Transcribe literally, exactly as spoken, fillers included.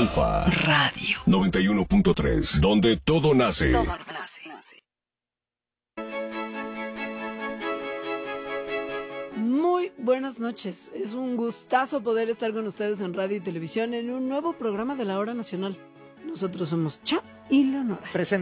Alfa Radio noventa y uno punto tres, donde todo nace. Todo nace, nace. Muy buenas noches. Es un gustazo poder estar con ustedes en radio y televisión en un nuevo programa de la Hora Nacional. Nosotros somos Cha y Leonora. Presenta